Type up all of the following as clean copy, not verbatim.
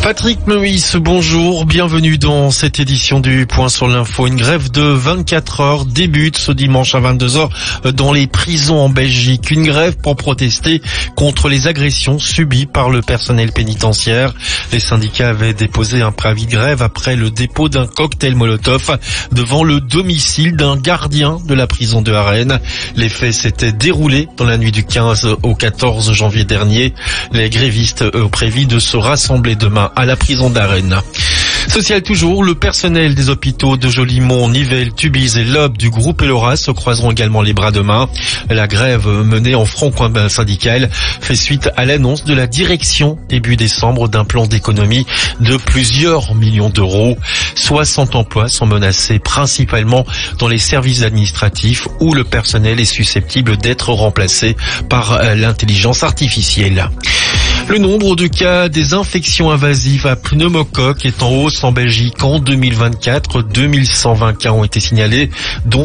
Patrick Meurice, bonjour, bienvenue dans cette édition du Point sur l'info. Une grève de 24 heures débute ce dimanche à 22h dans les prisons en Belgique. Une grève pour protester contre les agressions subies par le personnel pénitentiaire. Les syndicats avaient déposé un préavis de grève après le dépôt d'un cocktail Molotov devant le domicile d'un gardien de la prison de Harenne. Les faits s'étaient déroulés dans la nuit du 15 au 14 janvier dernier. Les grévistes ont prévu de se rassembler demain à la prison d'Harenne. Social toujours, le personnel des hôpitaux de Jolimont, Nivelles, Tubize et Lobbes du groupe Elora se croiseront également les bras demain. La grève menée en front syndical fait suite à l'annonce de la direction début décembre d'un plan d'économie de plusieurs millions d'euros. 60 emplois sont menacés principalement dans les services administratifs où le personnel est susceptible d'être remplacé par l'intelligence artificielle. Le nombre de cas des infections invasives à pneumocoque est en hausse en Belgique. En 2024, 2120 cas ont été signalés, dont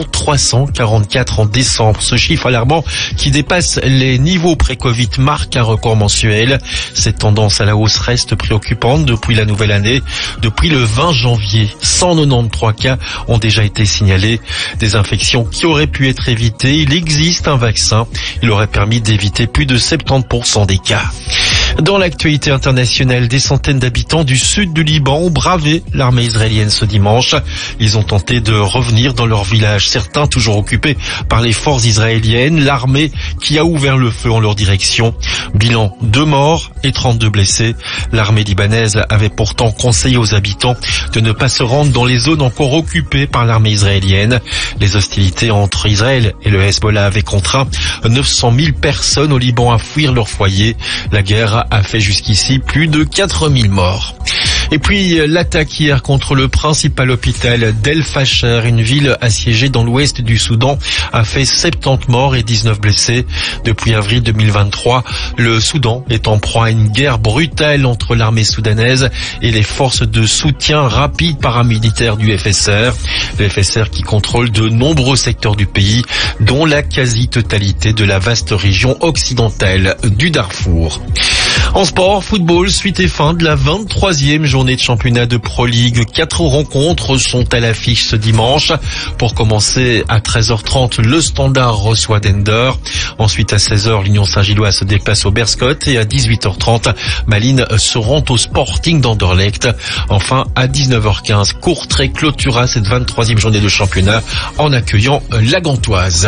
344 en décembre. Ce chiffre alarmant qui dépasse les niveaux pré-Covid marque un record mensuel. Cette tendance à la hausse reste préoccupante depuis la nouvelle année. Depuis le 20 janvier, 193 cas ont déjà été signalés. Des infections qui auraient pu être évitées. Il existe un vaccin. Il aurait permis d'éviter plus de 70% des cas. Dans l'actualité internationale, des centaines d'habitants du sud du Liban ont bravé l'armée israélienne ce dimanche. Ils ont tenté de revenir dans leur village, certains toujours occupés par les forces israéliennes. L'armée qui a ouvert le feu en leur direction. Bilan 2 morts et 32 blessés. L'armée libanaise avait pourtant conseillé aux habitants de ne pas se rendre dans les zones encore occupées par l'armée israélienne. Les hostilités entre Israël et le Hezbollah avaient contraint 900 000 personnes au Liban à fuir leur foyer. La guerre a fait jusqu'ici plus de 4000 morts. Et puis l'attaque hier contre le principal hôpital d'El Fasher, une ville assiégée dans l'ouest du Soudan, a fait 70 morts et 19 blessés. Depuis avril 2023, le Soudan est en proie à une guerre brutale entre l'armée soudanaise et les forces de soutien rapide paramilitaires du FSR. Le FSR qui contrôle de nombreux secteurs du pays, dont la quasi-totalité de la vaste région occidentale du Darfour. En sport, football, suite et fin de la 23e journée de championnat de Pro League. 4 rencontres sont à l'affiche ce dimanche. Pour commencer, à 13h30, le Standard reçoit Dender. Ensuite, à 16h, l'Union Saint-Gilloise se déplace au Berscott. Et à 18h30, Malines se rend au Sporting d'Anderlecht. Enfin, à 19h15, Courtrai clôturera cette 23e journée de championnat en accueillant la Gantoise.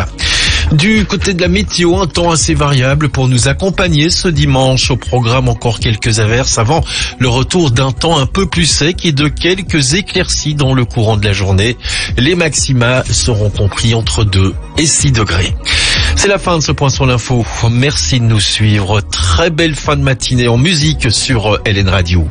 Du côté de la météo, un temps assez variable pour nous accompagner ce dimanche. Au programme, encore quelques averses avant le retour d'un temps un peu plus sec et de quelques éclaircies dans le courant de la journée. Les maxima seront compris entre 2 et 6 degrés. C'est la fin de ce point sur l'info. Merci de nous suivre. Très belle fin de matinée en musique sur LN Radio.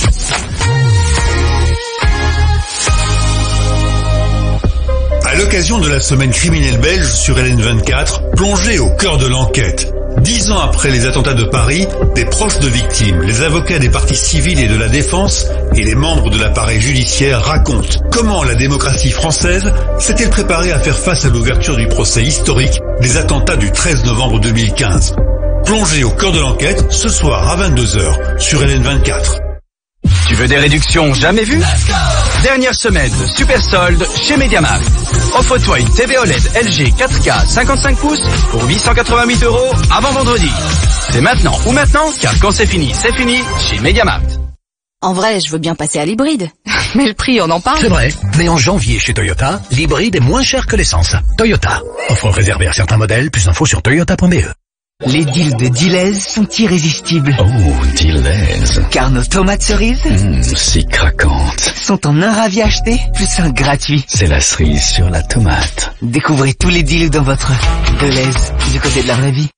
À l'occasion de la semaine criminelle belge sur LN24, plongez au cœur de l'enquête. 10 ans après les attentats de Paris, des proches de victimes, les avocats des parties civiles et de la défense et les membres de l'appareil judiciaire racontent comment la démocratie française s'est-elle préparée à faire face à l'ouverture du procès historique des attentats du 13 novembre 2015. Plongez au cœur de l'enquête ce soir à 22h sur LN24. Tu veux des réductions jamais vues? Dernière semaine de super solde chez Mediamarkt. Offre-toi une TV OLED LG 4K 55 pouces pour 888 € avant vendredi. C'est maintenant ou maintenant, car quand c'est fini chez Mediamarkt. En vrai, je veux bien passer à l'hybride. Mais le prix, on en parle. C'est vrai, mais en janvier chez Toyota, l'hybride est moins cher que l'essence. Toyota. Offre réservée à certains modèles, plus d'infos sur toyota.be. Les deals de Delhaize sont irrésistibles. Oh, Delhaize. Car nos tomates cerises si craquantes. sont en un ravi acheté, plus un gratuit. C'est la cerise sur la tomate. Découvrez tous les deals dans votre Delhaize, du côté de la vraie vie.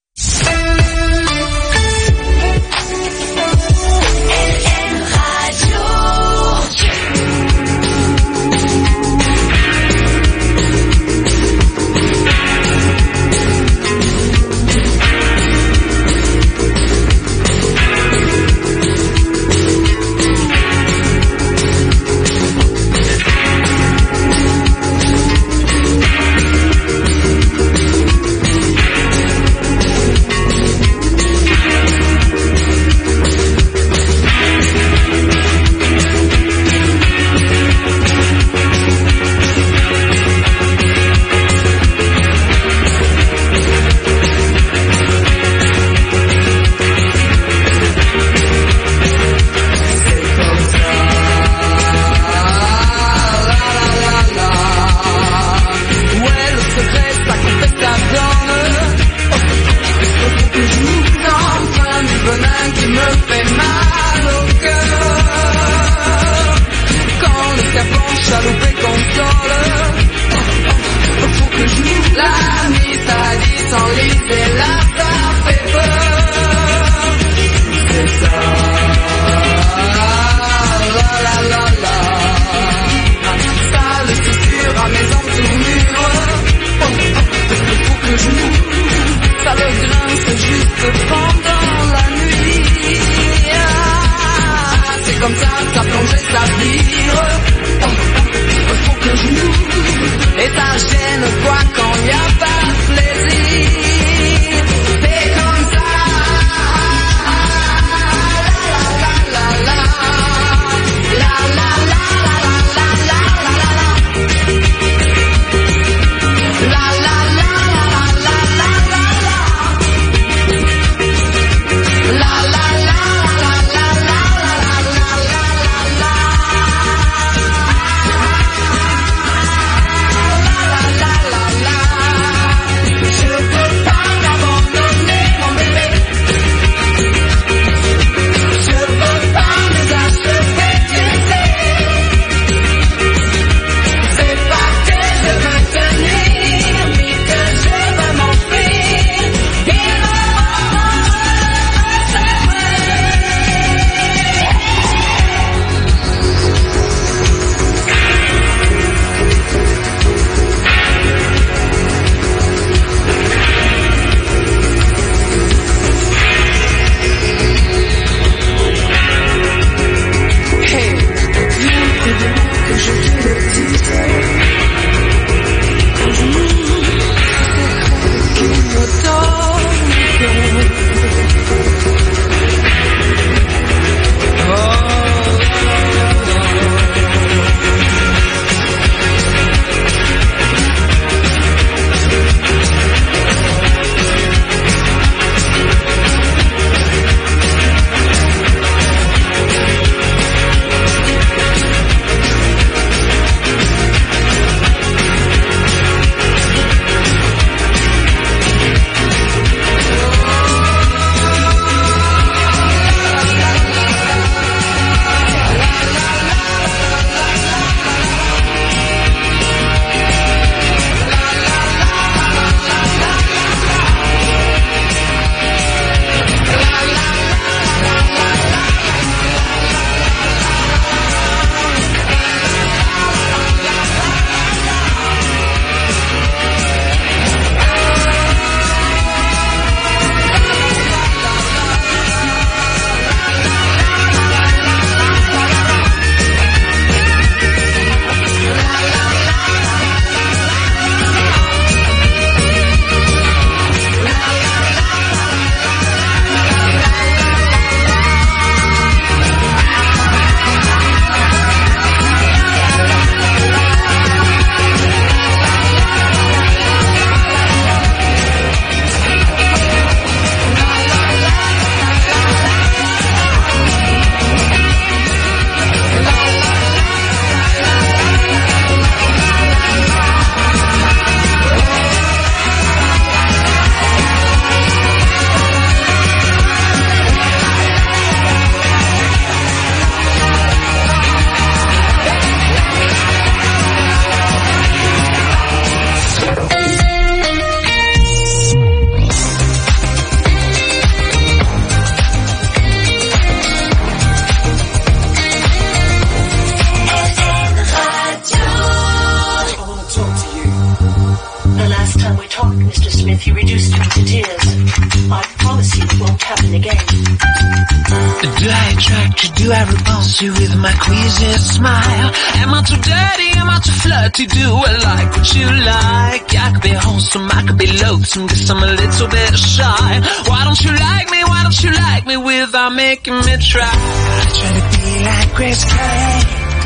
The last time we talked, Mr. Smith, you reduced me to tears. I promise you it won't happen again. Do I attract you? Do I repulse you with my queasy smile? Am I too dirty? Am I too flirty? Do I like what you like? I could be wholesome, I could be loathsome, guess I'm a little bit shy. Why don't you like me? Why don't you like me without making me try? I try to be like Grace Kelly,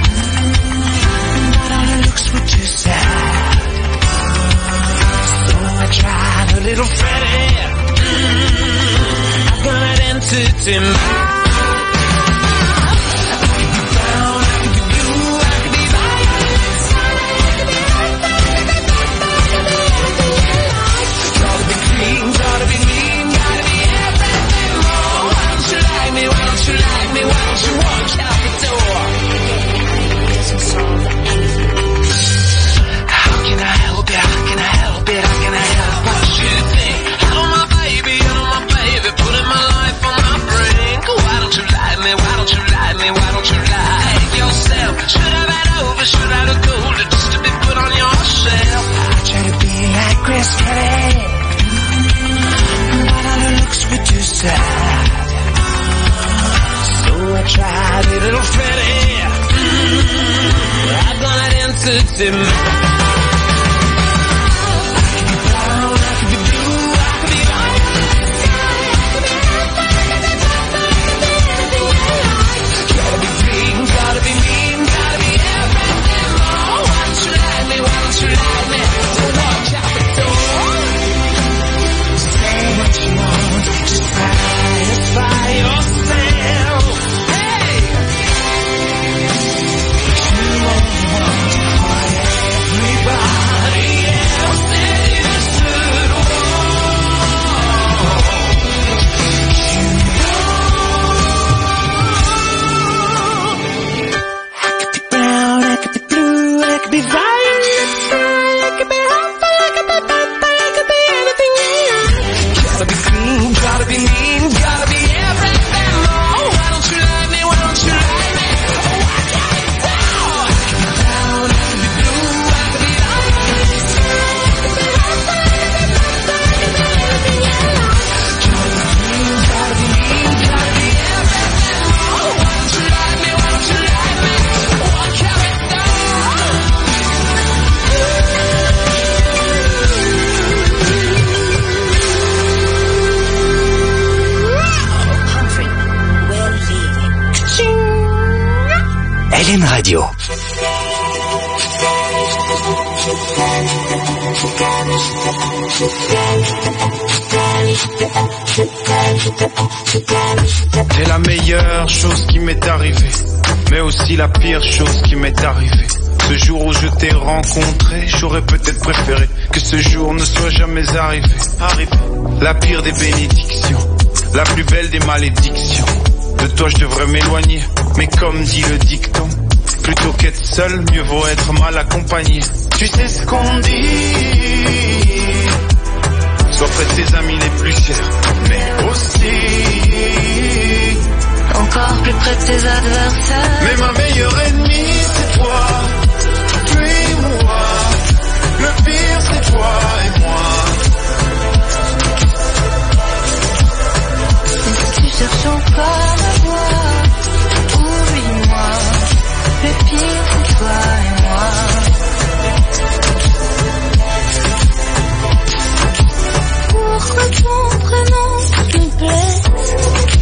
but all her looks were too sad. So I tried a little Freddie. I've got an entity mind. Should I look older just to be put on your shelf? I try to be like Grace Kelly, but all her looks were too sad. So I tried a little Freddie. I've got an entity mind. LN Radio. C'est la meilleure chose qui m'est arrivée, mais aussi la pire chose qui m'est arrivée. Ce jour où je t'ai rencontré, j'aurais peut-être préféré que ce jour ne soit jamais arrivé. La pire des bénédictions, la plus belle des malédictions. De toi je devrais m'éloigner, mais comme dit le dicton, plutôt qu'être seul, mieux vaut être mal accompagné. Tu sais ce qu'on dit, sois près de tes amis les plus chers, mais aussi encore plus près de tes adversaires. Mais ma meilleure ennemie c'est toi, tu et moi. Le pire c'est toi et moi. Si tu cherches encore la voie, oublie-moi. Le pire c'est toi et moi. Pourquoi ton prénom me blesse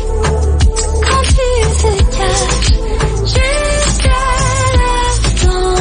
quand tu te caches jusqu'à l'instant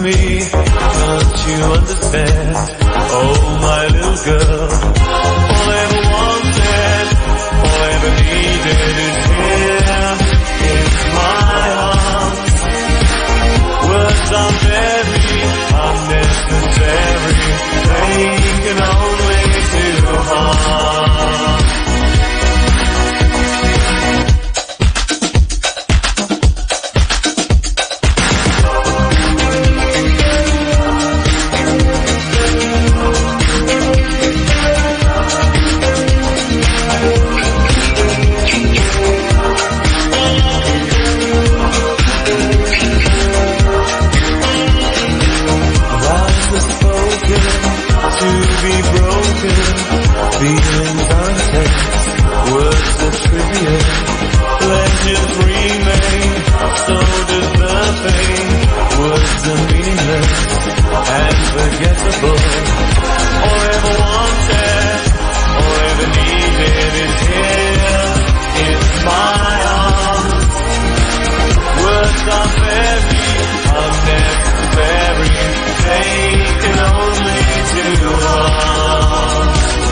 me. Don't you understand? Oh, my little girl. All I ever wanted, all I ever needed is here in my arms. Words are very unnecessary. They can only do harm. Feelings unsaid, words are trivial, pleasures remain, so does the pain. Words are meaningless and forgettable. All I ever wanted, all I ever needed is here in my arms. Words are very unnecessary, they can only do harm.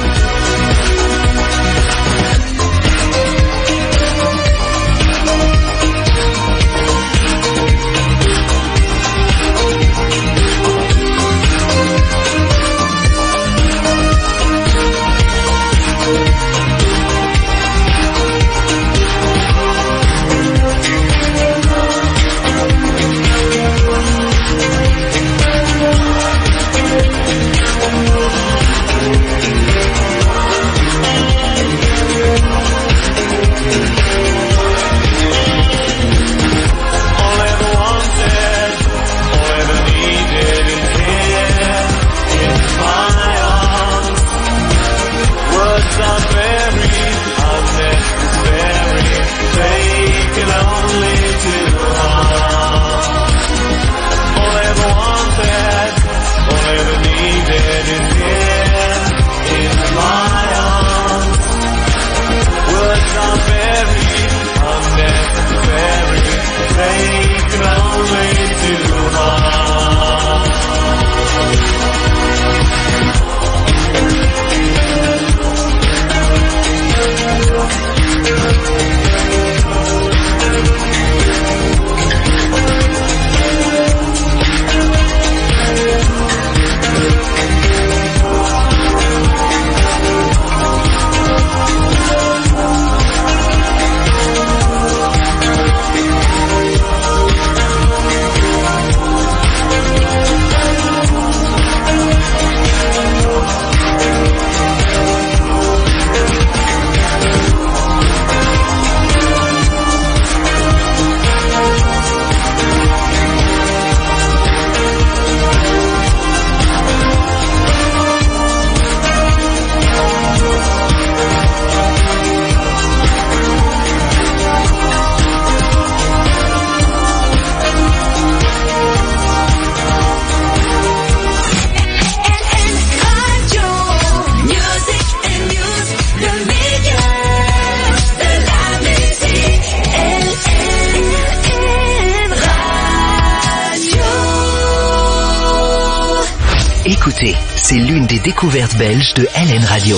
Écoutez, c'est l'une des découvertes belges de LN Radio.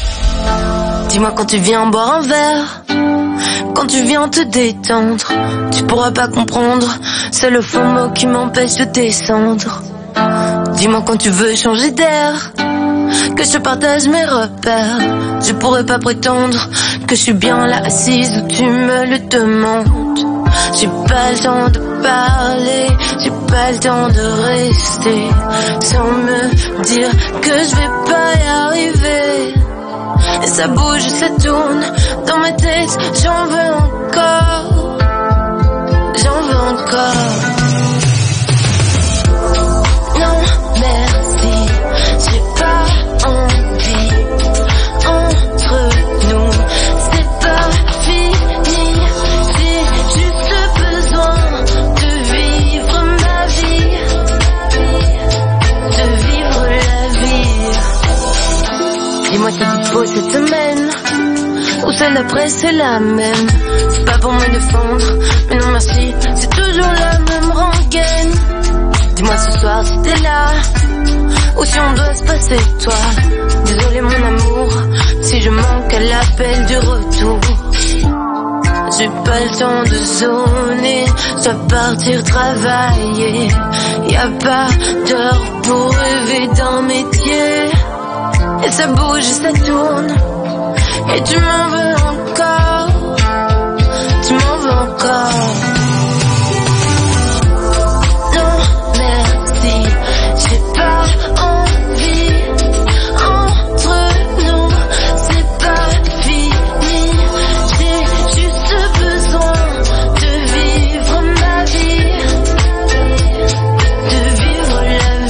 Dis-moi quand tu viens boire un verre, quand tu viens te détendre, tu pourras pas comprendre, c'est le faux mot qui m'empêche de descendre. Dis-moi quand tu veux changer d'air, que je partage mes repères, je pourrais pas prétendre que je suis bien là assise où tu me le demandes. J'ai pas le temps de parler, j'ai pas le temps de rester sans me dire que je vais pas y arriver. Et ça bouge, ça tourne dans ma tête, j'en veux encore, j'en veux encore. Non, merci, j'ai pas envie. Entre nous, c'est pas fini. J'ai juste besoin de vivre ma vie, de vivre la vie. Dis-moi ta dispo cette semaine, ou celle d'après c'est la même. C'est pas pour me défendre, mais non merci, c'est toujours la même rengaine. Dis-moi ce soir ou si on doit se passer de toi. Désolé mon amour, si je manque à l'appel du retour. J'ai pas le temps de zoner, soit partir travailler. Y a pas d'heure pour rêver d'un métier. Et ça bouge et ça tourne, et tu m'en veux encore, tu m'en veux encore. Non merci, j'ai pas envie. Entre nous, c'est pas fini. J'ai juste besoin de vivre ma vie, de vivre la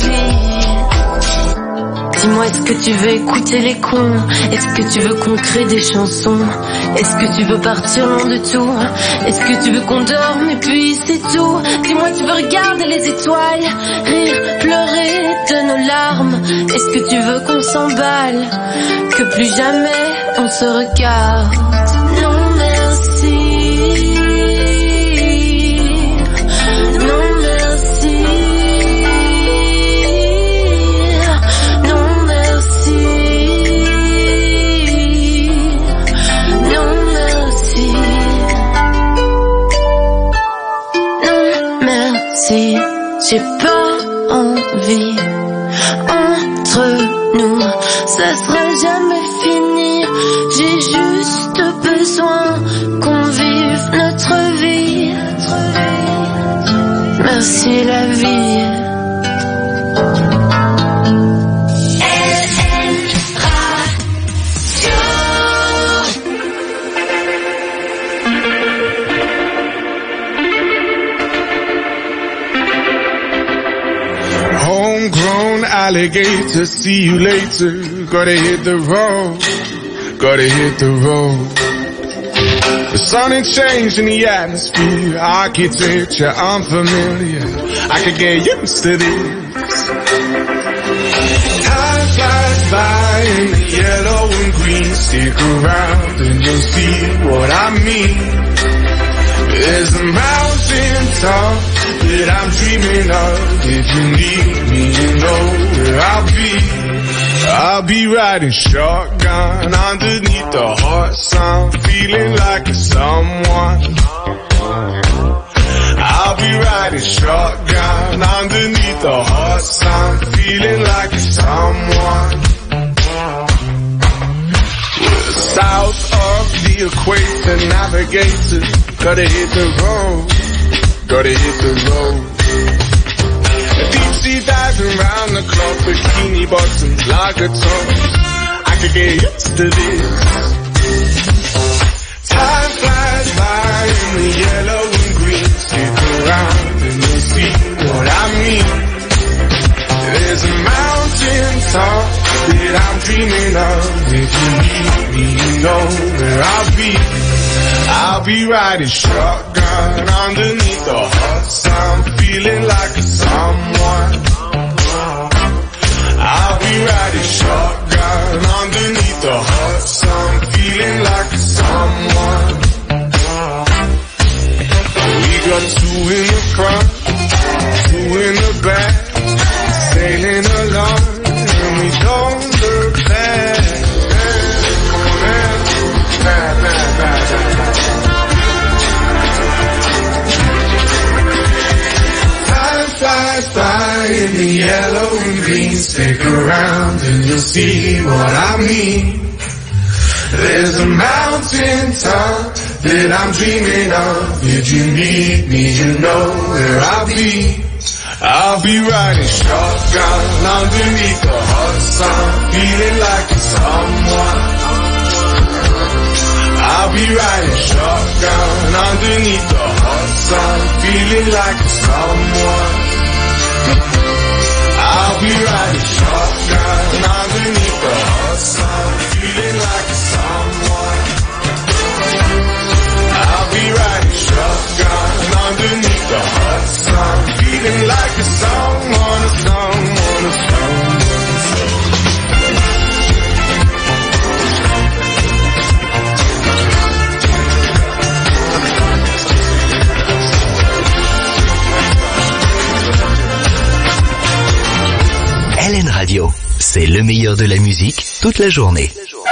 vie. Dis-moi, est-ce que tu veux écouter les cons? Est-ce que tu veux qu'on crée des chansons? Est-ce que tu veux partir loin de tout? Est-ce que tu veux qu'on dorme et puis c'est tout? Dis-moi, tu veux regarder les étoiles, rire, pleurer de nos larmes? Est-ce que tu veux qu'on s'emballe, que plus jamais on se regarde? Non merci, non merci, non merci, non merci, non merci, j'ai pas envie. Entre nous, ça sera jamais fini. J'ai juste besoin qu'on vive notre vie. Merci la vie. Homegrown alligator, see you later. Gotta hit the road, gotta hit the road. The sun ain't changed in the atmosphere, architecture unfamiliar. I could get used to this. Time flies by in the yellow and green. Stick around and you'll see what I mean. There's a mountain top that I'm dreaming of. If you need me, you know where I'll be. I'll be riding shotgun underneath the hot sun, feeling like a someone. I'll be riding shotgun underneath the hot sun, feeling like a someone. South of the equator, navigator, gotta hit the road, gotta hit the road. Deep sea diving round the clock, bikini bottoms, lager tops. I could get used to this. Time flies by in the yellow and green. Stick around and you'll see what I mean. There's a mountain top that I'm dreaming of. If you need me, you know where I'll be. I'll be riding shotgun underneath the hot sun, feeling like a someone. I'll be riding shotgun underneath the hot sun, feeling like a someone. We got two in the front, two in the back, sailing along, and we don't look back. Time flies by in the yellow and green. Stick around and you'll see what I mean. There's a mountain top that I'm dreaming of. If you need me, you know where I'll be. I'll be riding shotgun underneath the hot sun, feeling like it's someone. I'll be riding shotgun underneath the hot sun, feeling like it's someone. I'll be riding shotgun underneath the hot sun, feeling like it's someone. I'll be riding shotgun underneath the hot sun, feeling like a someone, a someone, a someone. LN Radio. Radio. C'est le meilleur de la musique toute la journée.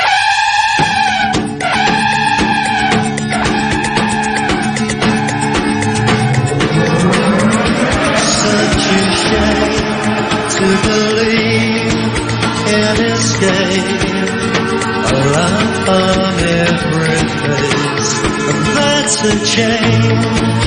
To believe in escape, a life on every face, and that's a change.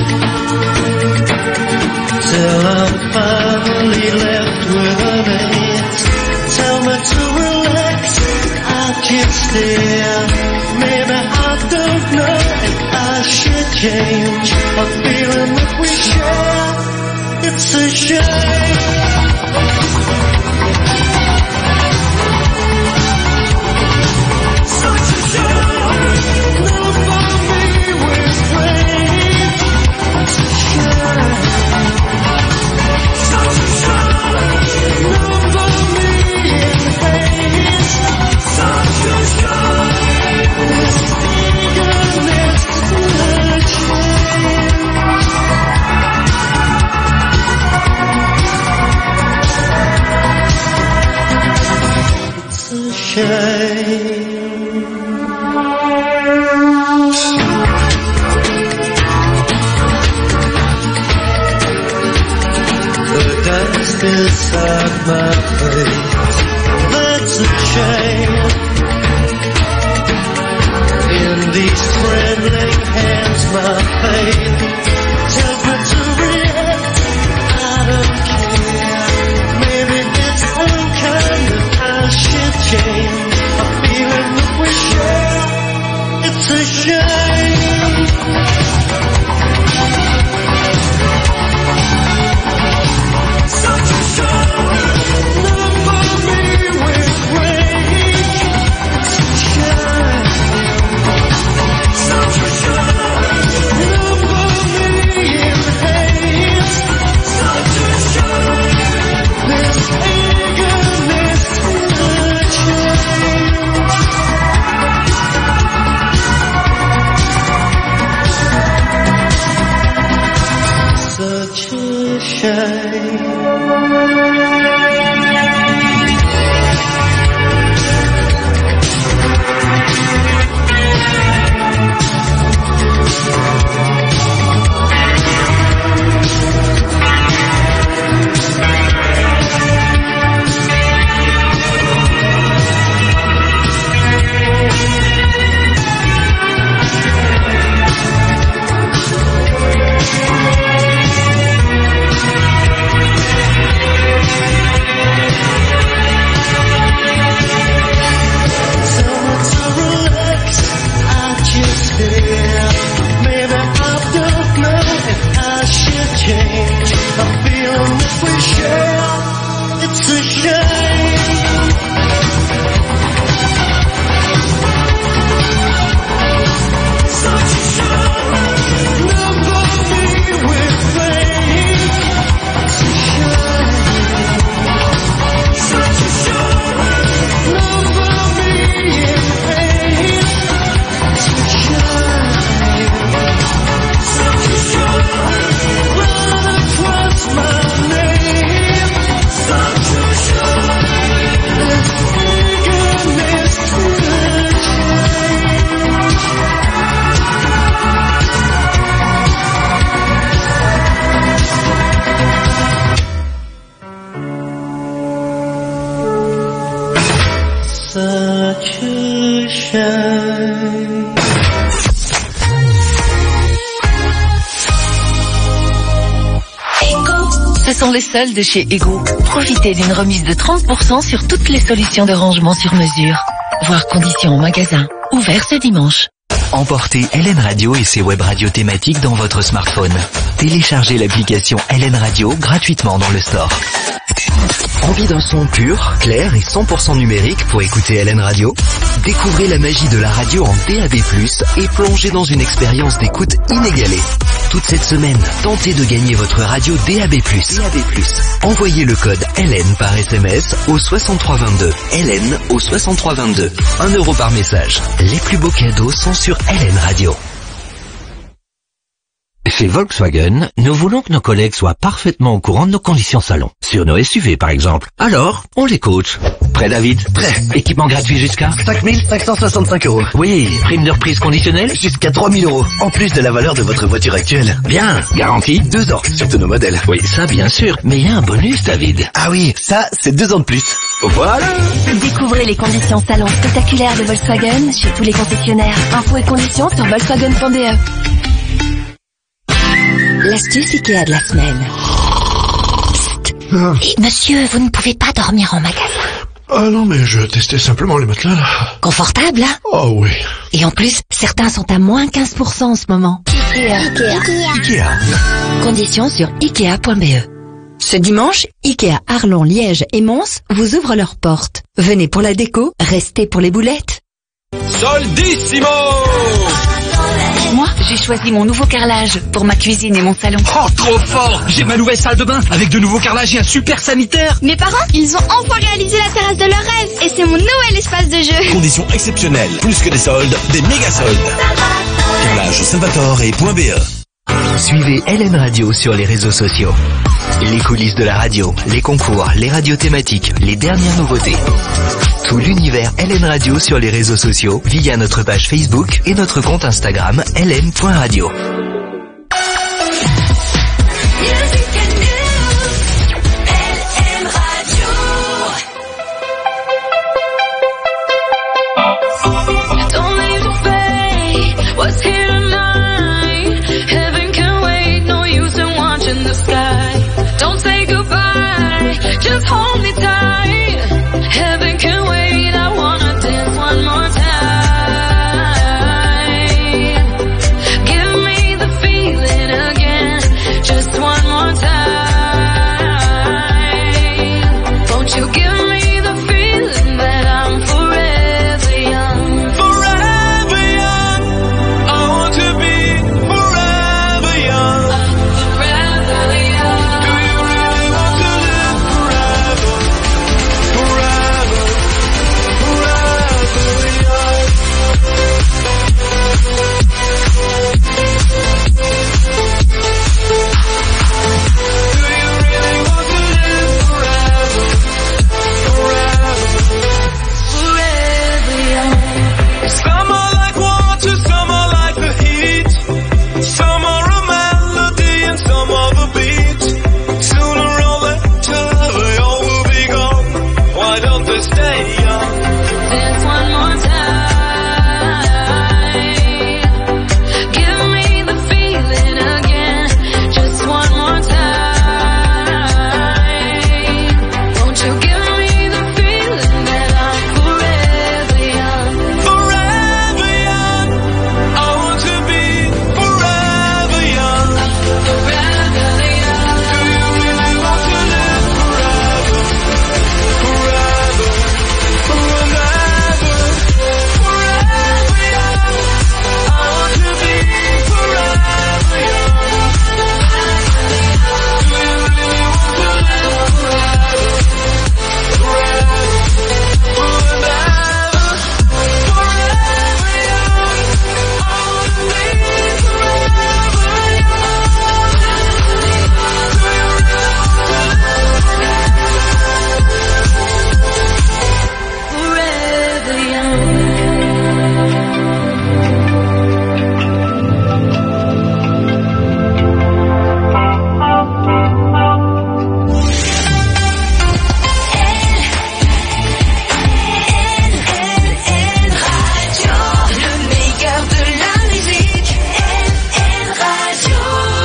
Till I'm finally left with an ace. Tell me to relax, I can't stare. Maybe I don't know if I should change. A feeling that we share, it's a shame. Inside my face, that's a shame. In these trembling hands, my faith tells me to react. I don't care. Maybe it's unkind that I should change. A feeling that we share, it's a shame. Ce sont les soldes chez Ego. Profitez d'une remise de 30% sur toutes les solutions de rangement sur mesure. Voir conditions en magasin. Ouvert ce dimanche. Emportez LN Radio et ses web radios thématiques dans votre smartphone. Téléchargez l'application LN Radio gratuitement dans le store. Envie d'un son pur, clair et 100% numérique pour écouter LN Radio? Découvrez la magie de la radio en DAB+, et plongez dans une expérience d'écoute inégalée. Toute cette semaine, tentez de gagner votre radio DAB+. Envoyez le code LN par SMS au 6322. LN au 6322. 1 € par message. Les plus beaux cadeaux sont sur LN Radio. Chez Volkswagen, nous voulons que nos collègues soient parfaitement au courant de nos conditions salon. Sur nos SUV par exemple. Alors, on les coach. Prêt David? Prêt. Équipement gratuit jusqu'à 5565 €. Oui, prime de reprise conditionnelle Jusqu'à 3000 €. En plus de la valeur de votre voiture actuelle. Bien. Garantie 2 ans sur tous nos modèles. Oui, ça bien sûr. Mais il y a un bonus, David. Ah oui, ça, c'est 2 ans de plus. Voilà. Découvrez les conditions salon spectaculaires de Volkswagen chez tous les concessionnaires. Infos et conditions sur volkswagen.de. L'astuce Ikea de la semaine. Et monsieur, vous ne pouvez pas dormir en magasin. Ah non, mais je testais simplement les matelas, là. Confortable, hein? Oh oui. Et en plus, certains sont à moins 15% en ce moment. Ikea. Conditions sur Ikea.be. Ce dimanche, Ikea Arlon, Liège et Mons vous ouvrent leurs portes. Venez pour la déco, restez pour les boulettes. Soldissimo! Moi, j'ai choisi mon nouveau carrelage pour ma cuisine et mon salon. Oh, trop fort! J'ai ma nouvelle salle de bain avec de nouveaux carrelages et un super sanitaire. Mes parents, ils ont enfin réalisé la terrasse de leur rêve et c'est mon nouvel espace de jeu. Conditions exceptionnelles, plus que des soldes, des méga soldes. Carrelage Salvatore et .be. Suivez LN Radio sur les réseaux sociaux. Les coulisses de la radio, les concours, les radios thématiques, les dernières nouveautés. Tout l'univers LN Radio sur les réseaux sociaux via notre page Facebook et notre compte Instagram ln.radio. Hold me tight, heaven can wait, I wanna dance one more time. Give me the feeling again, just one more time. Won't you give me the feeling that I'm forever young? Forever young, I want to be forever young. Forever young. Do you really want to live forever? Forever, forever young. Do you really want to live forever? Forever young. Some are like water, some are like the heat. Some are a melody and some are the beat. Sooner or later they all will be gone. Why don't they stay young? Dance one more time. Give me the feeling again, just one more time. Won't you give me the feeling that I'm forever young? Forever young, I want to be forever young. Forever young. Do you really want to live forever? Forever, forever, forever young. I want to be forever young. Do you really want to live forever? Forever, forever, forever young. I want to be forever young. Le meilleur de la musique, LN Radio.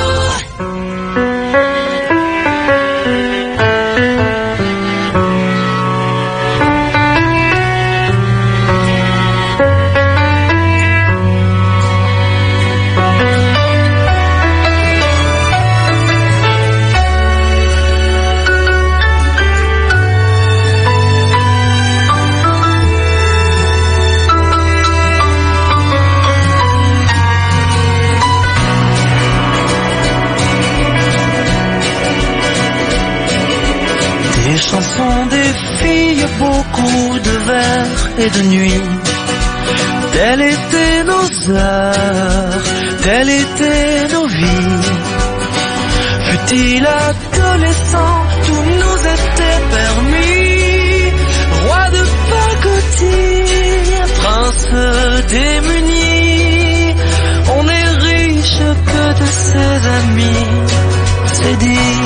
Des chansons, des filles, beaucoup de vers et de nuits. Telles étaient nos heures, telles étaient nos vies. Fut-il adolescent, tout nous était permis. Roi de pacotille, prince démuni, on n'est riche que de ses amis, c'est dit.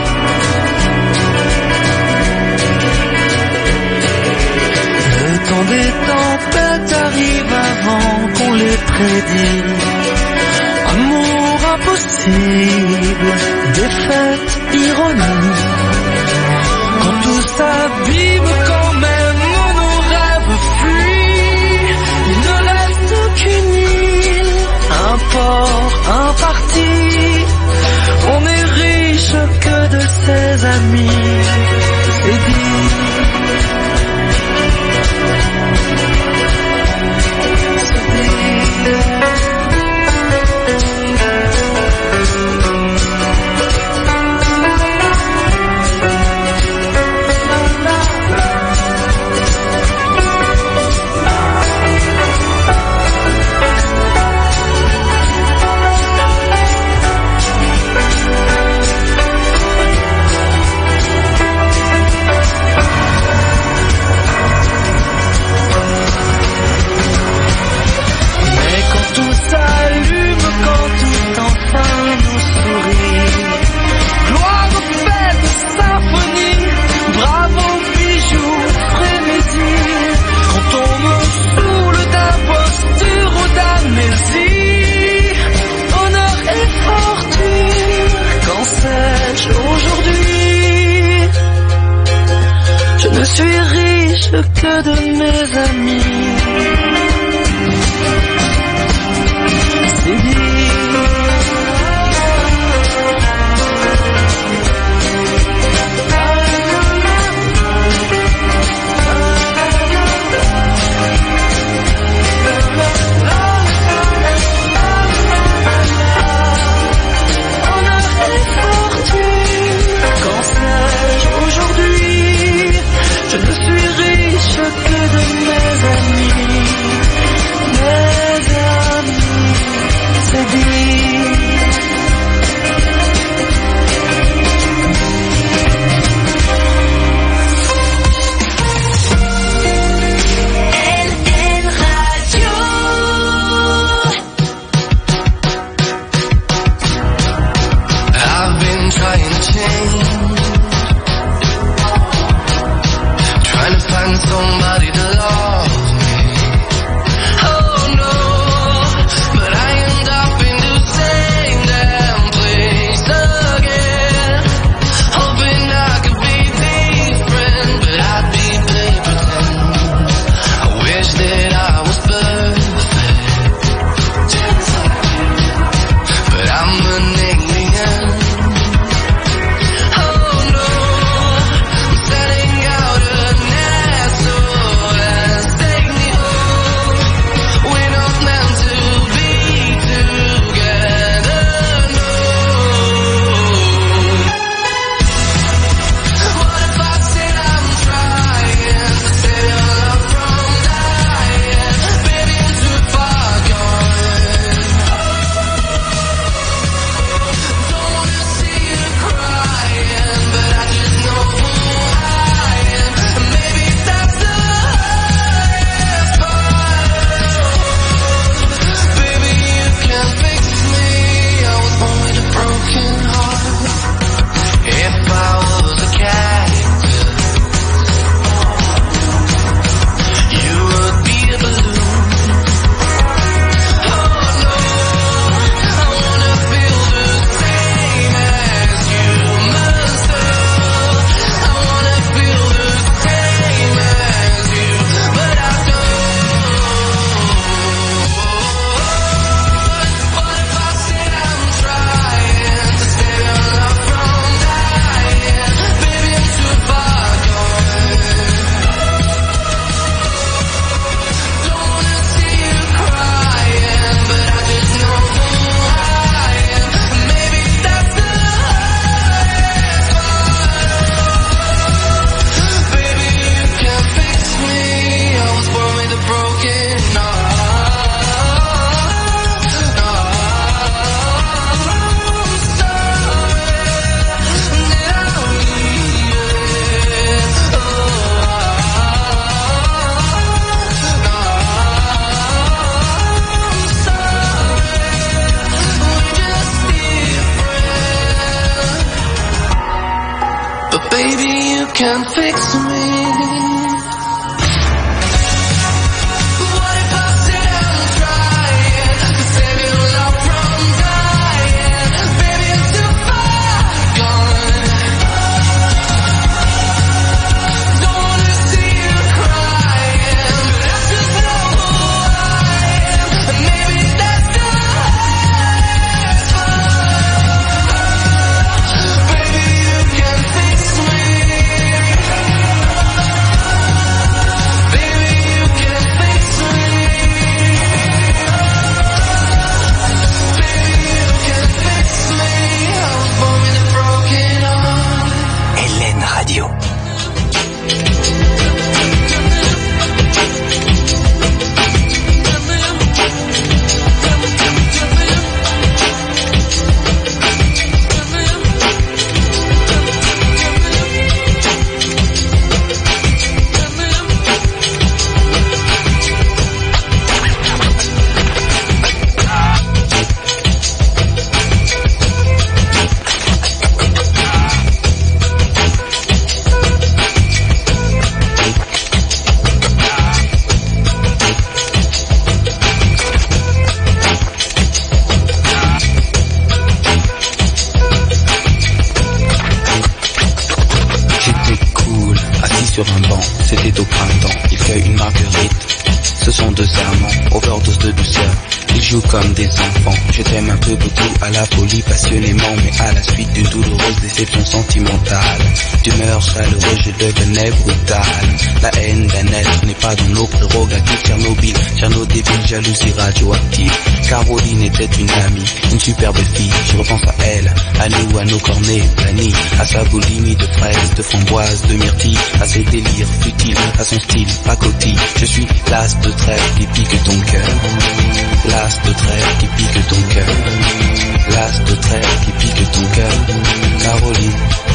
Le temps des tempêtes arrive avant qu'on les prédit. Amour impossible, défaite, ironie. Quand tout s'abîme, quand même nos rêves fuient. Il ne reste qu'une île, un port, un parti. On est riche que de ses amis, c'est dit. Je suis riche que de mes amis. C'est dit. Je ne suis riche que de mes amis. Baby, you can fix me. C'était au printemps, il cueille une marguerite. Ce sont deux amants, overdose de douceur. Ils jouent comme des enfants. Je t'aime un peu beaucoup, à la folie passionnément, mais à la suite d'une douloureuse déception sentimentale. D'humeur chaleureuse, je devenais brutal. La haine d'un être n'est pas dans nos prérogatives. Tchernobyl, Tchernodébile, jalousie radioactive. Caroline était une amie, une superbe fille. Je repense à elle, à nous, à nos cornets planis, à sa boulimie de fraises, de framboises, de myrtilles, à ses délires futiles, à son style pacotille. Je suis l'as de trêve qui pique ton cœur. L'as de trêve qui pique ton cœur. L'as de trêve qui pique ton cœur. Caroline.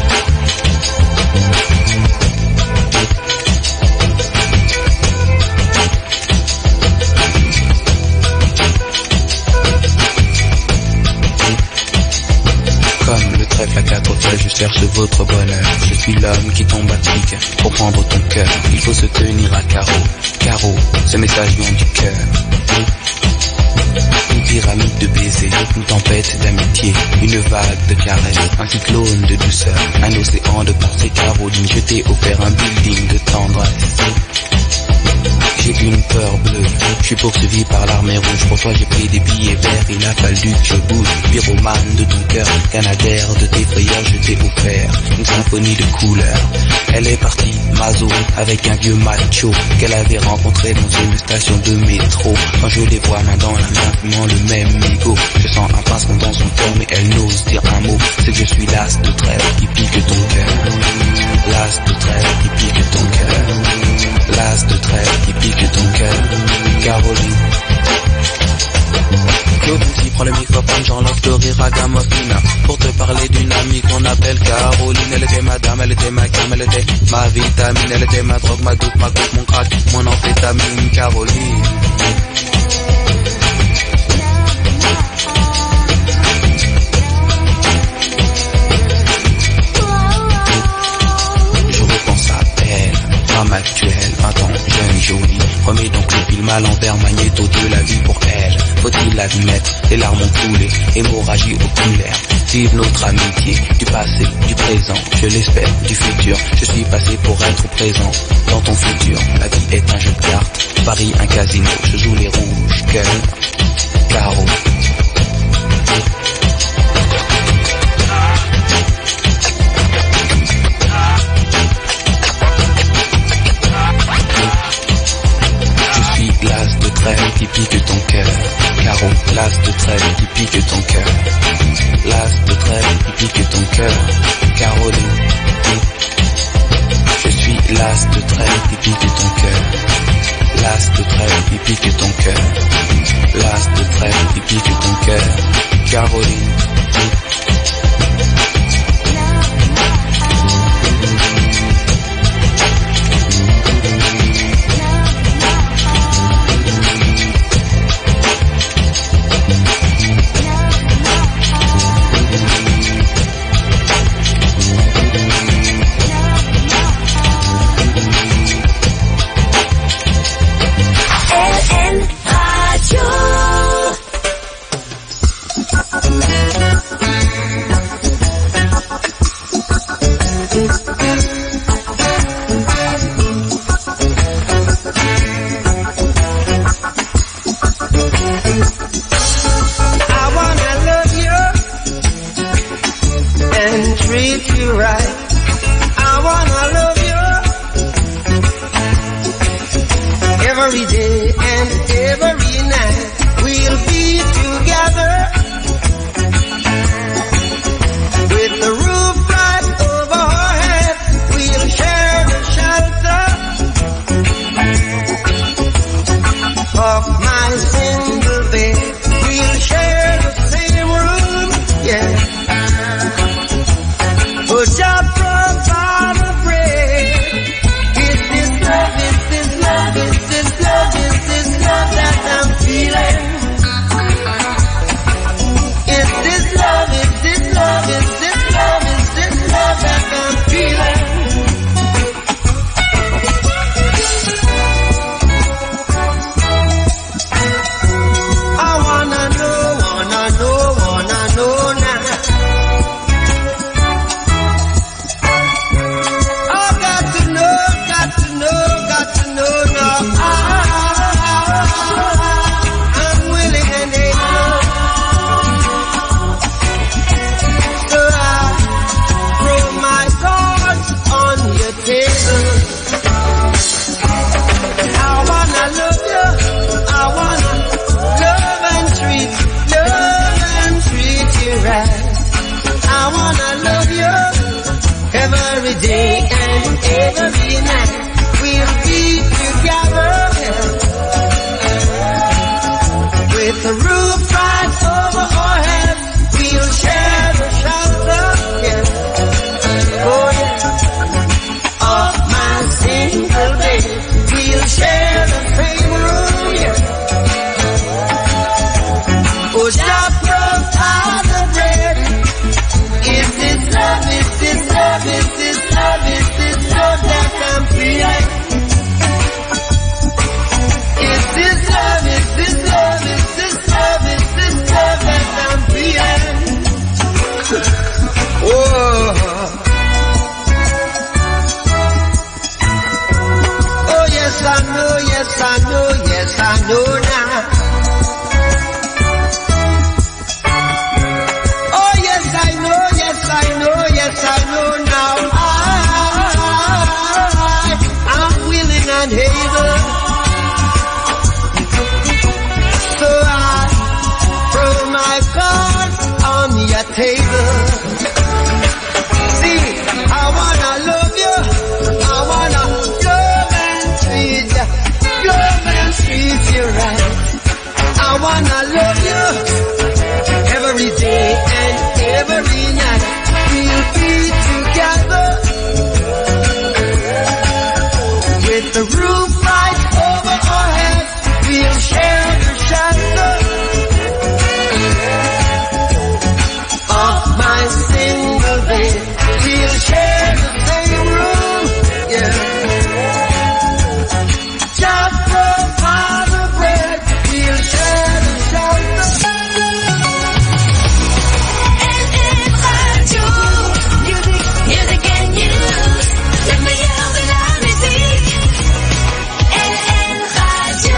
Comme le trèfle à quatre feuilles, je cherche votre bonheur. Je suis l'homme qui tombe à pic pour prendre ton cœur. Il faut se tenir à carreau. Carreau, ce message vient du cœur. Une pyramide de baisers, une tempête d'amitié, une vague de caresses, un cyclone de douceur, un océan de pensées. Caroline, je t'ai offert un building de tendresse. J'ai une peur bleue, je suis poursuivi par l'armée rouge. Pour toi j'ai pris des billets verts, il a fallu que je bouge. Pyromane de ton cœur, canadaire de tes frayeurs, je t'ai offert une symphonie de couleurs. Elle est partie, Mazo, avec un vieux macho qu'elle avait rencontré dans une station de métro. Quand je les vois main dans la main, fumant le même mégot, je sens un pincement dans son cœur, mais elle n'ose dire un mot. C'est que je suis l'as de trêve qui pique ton cœur. L'as de trêve qui pique ton cœur. L'as de trêve qui pique ton cœur. Caroline. Claude MC prend le microphone, j'enlance le rire à Gamofina pour te parler d'une amie qu'on appelle Caroline. Elle était ma dame, elle était ma cam, elle était ma vitamine, elle était ma drogue, ma dope, ma coupe, mon crack, mon amphétamine. Caroline. Femme actuelle, 20 ans, jeune, jolie. Remets donc le film à l'envers, magnéto de la vie pour elle. Faut-il l'admettre, les larmes ont coulé, hémorragie oculaire. Vive notre amitié, du passé, du présent, je l'espère, du futur. Je suis passé pour être présent dans ton futur. La vie est un jeu de cartes, Paris un casino. Je joue les rouges, cœur, carreau. L'as de trêve qui pique ton cœur. Carreau, l'as de trêve qui pique ton cœur. L'as de trêve qui pique ton cœur. Caroline. Je suis l'as de trêve qui pique ton cœur. L'as de trêve qui pique ton cœur. L'as de trêve qui pique ton cœur. Caroline. day and every night we'll be together with the roof right over our heads. We'll share the shelter, yeah. Oh yeah, of my single bed. We'll share the same room, yeah. Oh, just provide the bread. Is this love, is this love, is this love, is this love that I'm feeling? Is this love, is this love, is this love, is this love that I'm feeling? Whoa. Oh yes I know, yes I know, yes I know now. Oh yes I know, yes I know, yes I know now. I'm willing and able. So I throw my cards on your table. See, I wanna love you, I wanna love and treat you, love and treat you right. I wanna love you every day and every night. We'll be together with the roof right over our heads. We'll share the shelter of my single bed. We'll share the same room, yeah. Just provide the bread. We'll share the shelter. Music and news. Le meilleur de la musique. LN Radio.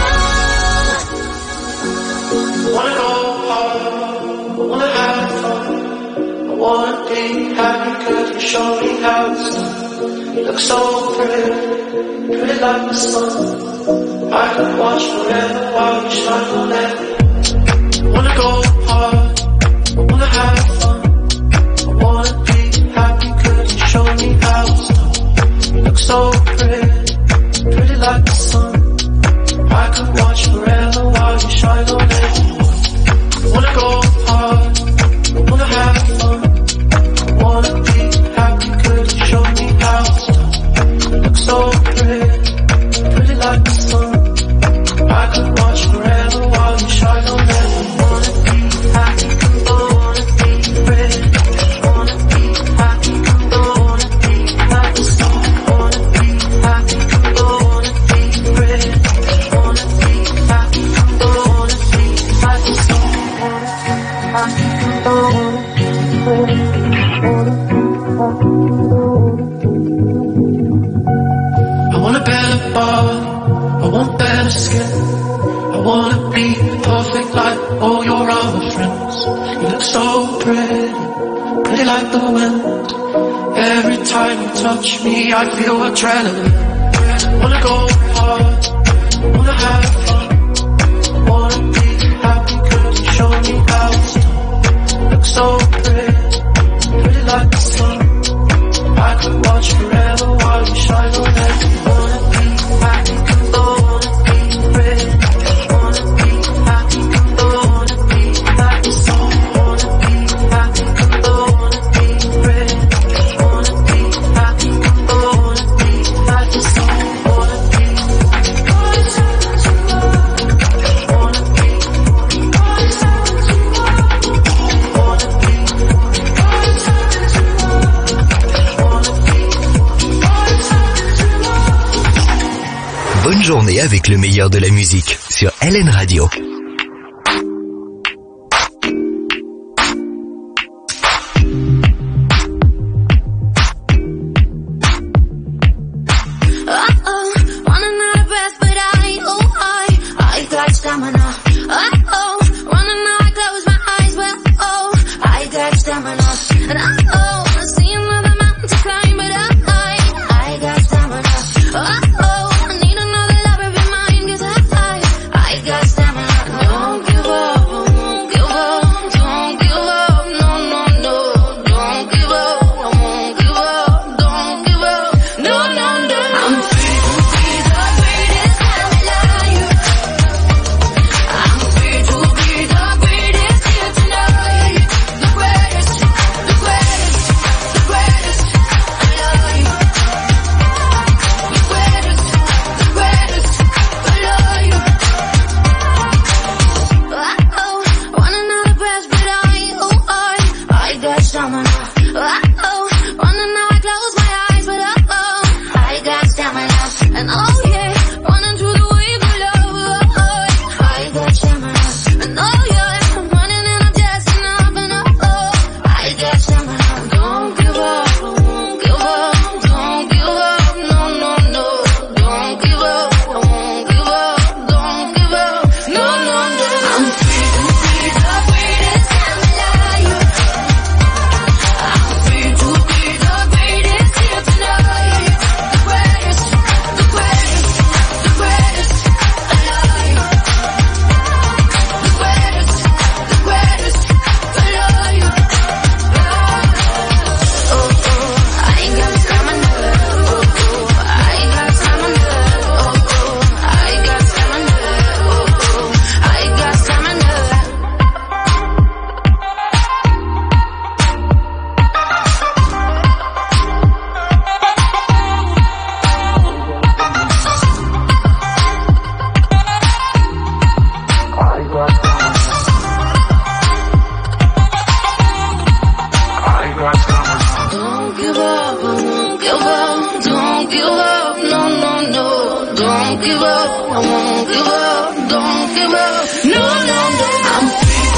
Wanna go hard, wanna have fun. I wanna be happy cause you show me how it's done. You look so pretty, pretty like the sun. I could watch forever while you shine on it. Wanna go hard, wanna have fun. I wanna be happy cause you show me how it's done. You look so pretty, pretty like the sun. I could watch forever while you shine on it. Wanna go hard, wanna have fun. I wanna be happy cause you show me how it's done. You look so pretty, pretty like the sun. I could watch forever while you shine on it. Wanna be happy, I wanna be pretty. Wanna be happy, I wanna be like the sun. Wanna be happy, I wanna be pretty. Wanna be happy, I wanna be like the sun. I want a better body, I want better skin. I wanna be perfect like all your other friends. You look so pretty, pretty like the wind. Every time you touch me, I feel adrenaline. Wanna go hard, wanna have fun. Wanna be happy cause you show me how it's done. Look so pretty, pretty like the sun. I could watch forever while you shine on it. Wanna be happy, I wanna be pretty. Wanna be happy, I wanna be like the sun. Wanna be happy, I wanna be pretty. Wanna be happy, I wanna be like the sun. Wanna be Bonne journée avec le meilleur de la musique sur LN Radio. I got stamina. won't give up, I won't give up, don't give up. No, no, no. I'm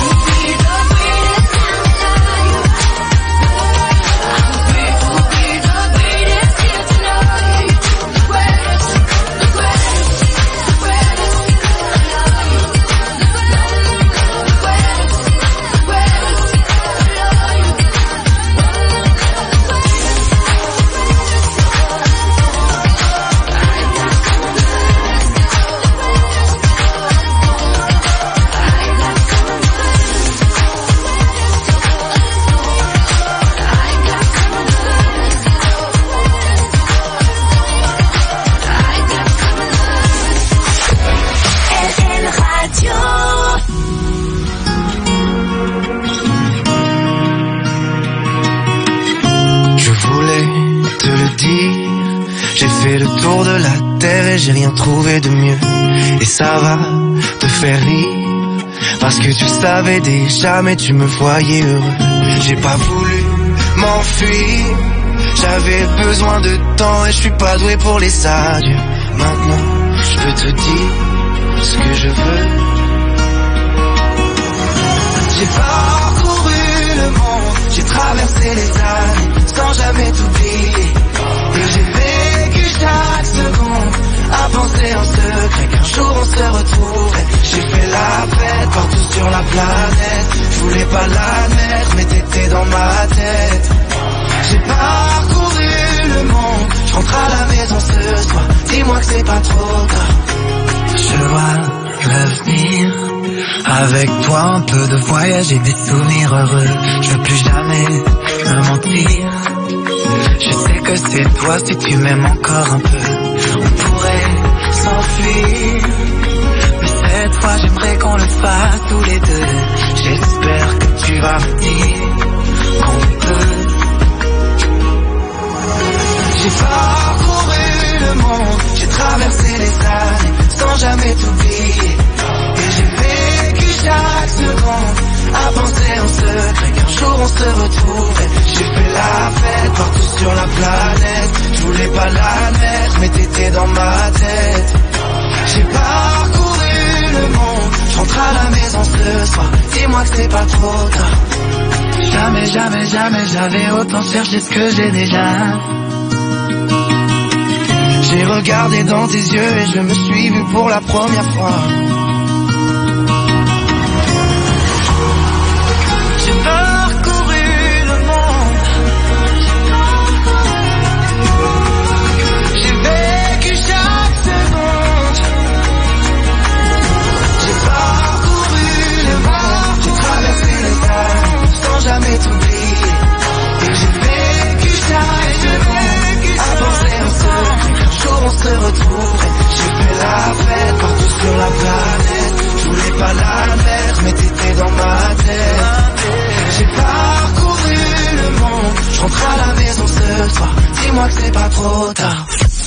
tour de la terre et j'ai rien trouvé de mieux. Et ça va te faire rire, parce que tu savais déjà mais tu me voyais heureux. J'ai pas voulu m'enfuir, j'avais besoin de temps et je suis pas doué pour les adieux. Maintenant je peux te dire ce que je veux. J'ai parcouru le monde, j'ai traversé les années sans jamais t'oublier. Et j'ai vécu chaque seconde à penser en secret qu'un jour on se retrouverait. J'ai fait la fête partout sur la planète, je voulais pas l'admettre mais t'étais dans ma tête. J'ai parcouru le monde, je rentre à la maison ce soir, dis-moi que c'est pas trop tard. Je vois l'avenir, avec toi un peu de voyage et des souvenirs heureux. Je veux plus jamais me mentir, je sais que c'est toi si tu m'aimes encore un peu. On pourrait s'enfuir, mais cette fois j'aimerais qu'on le fasse tous les deux. J'espère que tu vas me dire qu'on peut. J'ai parcouru le monde, j'ai traversé les années sans jamais t'oublier. Et j'ai vécu chaque seconde à penser en secret qu'un jour on se retrouverait. J'ai fait la fête partout sur la planète, je voulais pas l'admettre mais t'étais dans ma tête. J'ai parcouru le monde, je rentre à la maison ce soir, dis-moi que c'est pas trop tard. Jamais, jamais, jamais j'avais autant cherché ce que j'ai déjà. J'ai regardé dans tes yeux et je me suis vu pour la première fois. J'ai parcouru le monde, j'ai vécu chaque seconde. J'ai parcouru le monde, j'ai traversé les années sans jamais t'oublier. Et j'ai vécu chaque seconde à penser en secret qu'un jour on se retrouverait. J'ai fait la fête partout sur la planète, je voulais pas l'admettre mais t'étais dans ma tête. J'ai parcouru le monde, je rentre à la maison ce soir, dis-moi que c'est pas trop tard.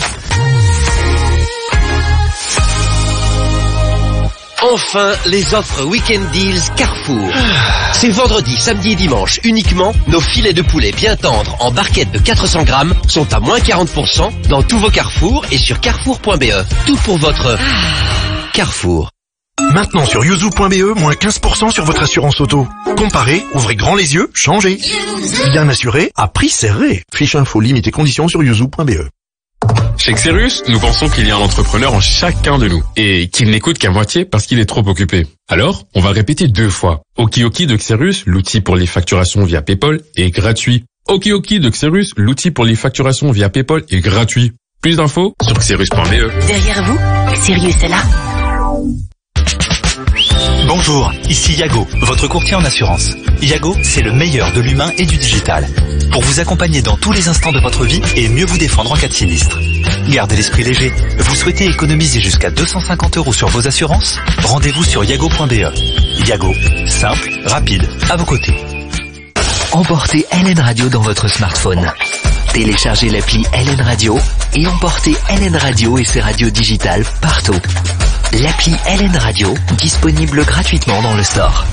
Enfin, les offres Weekend Deals Carrefour. C'est vendredi, samedi et dimanche uniquement. Nos filets de poulet bien tendres en barquette de 400 grammes sont à moins 40% dans tous vos Carrefour et sur carrefour.be. Tout pour votre Carrefour. Maintenant sur yuzu.be, moins 15% sur votre assurance auto. Comparez, ouvrez grand les yeux, changez. Bien assuré, à prix serré. Fiche info, limite et conditions sur yuzu.be. Chez Xerus, nous pensons qu'il y a un entrepreneur en chacun de nous et qu'il n'écoute qu'à moitié parce qu'il est trop occupé. Alors, on va répéter 2 fois. Okioki de Xerus, l'outil pour les facturations via PayPal, est gratuit. Okioki de Xerus, l'outil pour les facturations via PayPal est gratuit. Plus d'infos sur xerus.be. Derrière vous, Sirius est là. Bonjour, ici Yago, votre courtier en assurance. Yago, c'est le meilleur de l'humain et du digital. Pour vous accompagner dans tous les instants de votre vie et mieux vous défendre en cas de sinistre. Gardez l'esprit léger. Vous souhaitez économiser jusqu'à 250 € sur vos assurances? Rendez-vous sur yago.be. Yago, simple, rapide, à vos côtés. Emportez LN Radio dans votre smartphone. Téléchargez l'appli LN Radio et emportez LN Radio et ses radios digitales partout. L'appli LN Radio, disponible gratuitement dans le store.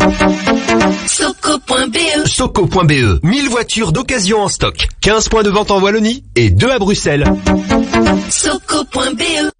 Soco.be. Soco.be, 1000 voitures d'occasion en stock. 15 points de vente en Wallonie et 2 à Bruxelles. Soco.be.